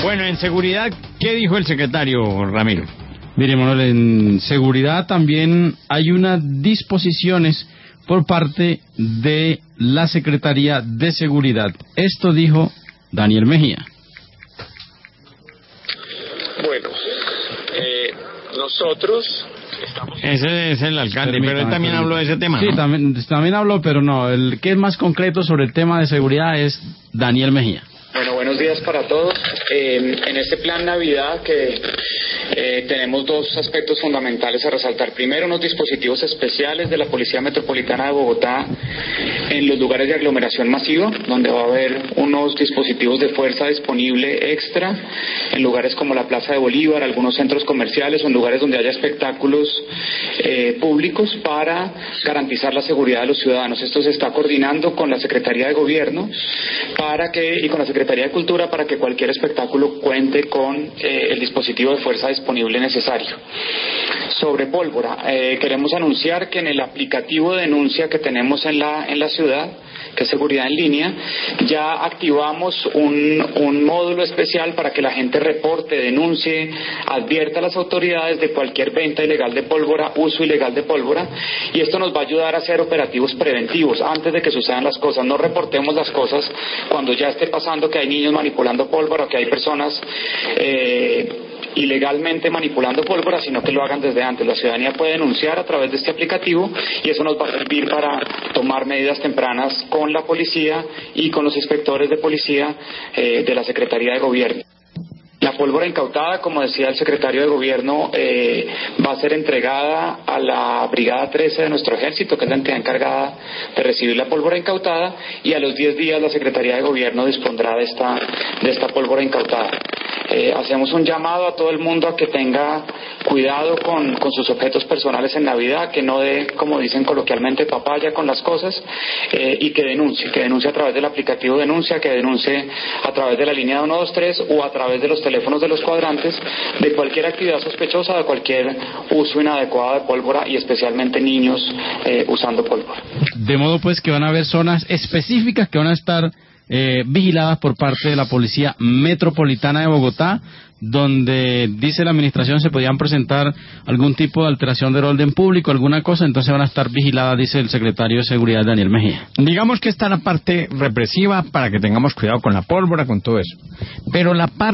Bueno, en seguridad, ¿qué dijo el secretario Ramiro? Mire, Manuel, en seguridad también hay unas disposiciones por parte de la Secretaría de Seguridad. Esto dijo Daniel Mejía. Bueno, nosotros estamos... Ese es el alcalde, pero él también habló de ese tema, Sí, ¿no? también habló, pero no, el que es más concreto sobre el tema de seguridad es Daniel Mejía. Bueno, buenos días para todos. En este plan Navidad que tenemos dos aspectos fundamentales a resaltar. Primero, unos dispositivos especiales de la Policía Metropolitana de Bogotá en los lugares de aglomeración masiva, donde va a haber unos dispositivos de fuerza disponible extra en lugares como la Plaza de Bolívar, algunos centros comerciales o en lugares donde haya espectáculos públicos para garantizar la seguridad de los ciudadanos. Esto se está coordinando con la Secretaría de Gobierno y con la Secretaría de Cultura para que cualquier espectáculo cuente con el dispositivo de fuerza disponible necesario. Sobre pólvora, queremos anunciar que en el aplicativo de denuncia que tenemos en la ciudad, que es seguridad en línea, ya activamos un módulo especial para que la gente reporte, denuncie, advierta a las autoridades de cualquier venta ilegal de pólvora, uso ilegal de pólvora, y esto nos va a ayudar a hacer operativos preventivos antes de que sucedan las cosas. No reportemos las cosas cuando ya esté pasando que hay niños manipulando pólvora o que hay personas ilegalmente manipulando pólvora, sino que lo hagan desde antes. La ciudadanía puede denunciar a través de este aplicativo y eso nos va a servir para tomar medidas tempranas con la policía y con los inspectores de policía de la Secretaría de Gobierno. La pólvora incautada, como decía el secretario de Gobierno, va a ser entregada a la Brigada 13 de nuestro Ejército, que es la entidad encargada de recibir la pólvora incautada, y a los 10 días la Secretaría de Gobierno dispondrá de esta pólvora incautada. Hacemos un llamado a todo el mundo a que tenga cuidado con sus objetos personales en Navidad, que no dé, como dicen coloquialmente, papaya con las cosas, y que denuncie a través del aplicativo Denuncia, que denuncie a través de la línea 123 o a través de los teléfonos de los cuadrantes de cualquier actividad sospechosa, de cualquier uso inadecuado de pólvora y especialmente niños usando pólvora. De modo pues que van a haber zonas específicas que van a estar vigiladas por parte de la Policía Metropolitana de Bogotá, donde dice la administración se podían presentar algún tipo de alteración del orden público, alguna cosa, entonces van a estar vigiladas, dice el secretario de Seguridad Daniel Mejía. Digamos que está la parte represiva para que tengamos cuidado con la pólvora, con todo eso, pero la parte